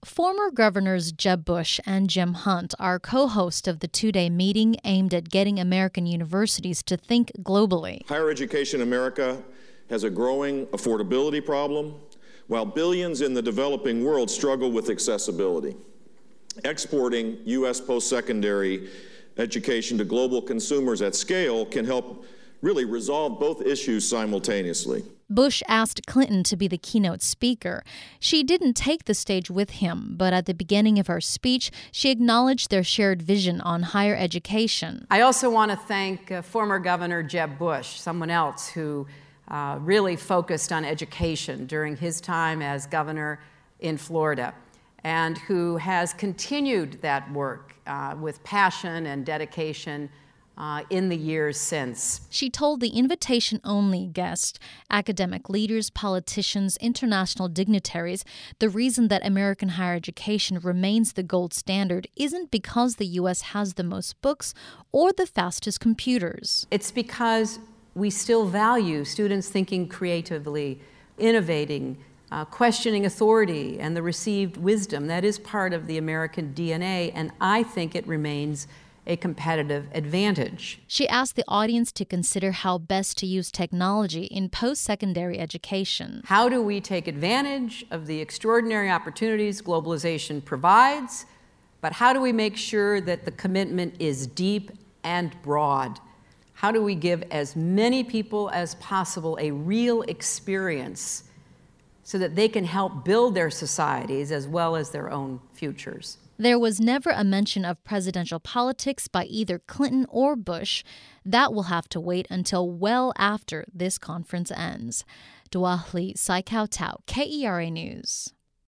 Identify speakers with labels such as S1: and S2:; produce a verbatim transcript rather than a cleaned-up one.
S1: Former Governors Jeb Bush and Jim Hunt are co-hosts of the two-day meeting aimed at getting American universities to think globally.
S2: Higher education in America has a growing affordability problem, while billions in the developing world struggle with accessibility. Exporting U S post-secondary education to global consumers at scale can help really resolve both issues simultaneously.
S1: Bush asked Clinton to be the keynote speaker. She didn't take the stage with him, but at the beginning of her speech, she acknowledged their shared vision on higher education.
S3: I also want to thank uh, former Governor Jeb Bush, someone else who uh, really focused on education during his time as governor in Florida, and who has continued that work uh, with passion and dedication Uh, in the years since.
S1: She told the invitation-only guests, academic leaders, politicians, international dignitaries, the reason that American higher education remains the gold standard isn't because the U S has the most books or the fastest computers.
S3: It's because we still value students thinking creatively, innovating, uh, questioning authority, and the received wisdom. That is part of the American D N A, and I think it remains a competitive advantage.
S1: She asked the audience to consider how best to use technology in post-secondary education.
S3: How do we take advantage of the extraordinary opportunities globalization provides, but how do we make sure that the commitment is deep and broad? How do we give as many people as possible a real experience so that they can help build their societies as well as their own futures?
S1: There was never a mention of presidential politics by either Clinton or Bush. That will have to wait until well after this conference ends. Dua Lee, Sai Kao Tao, K E R A News.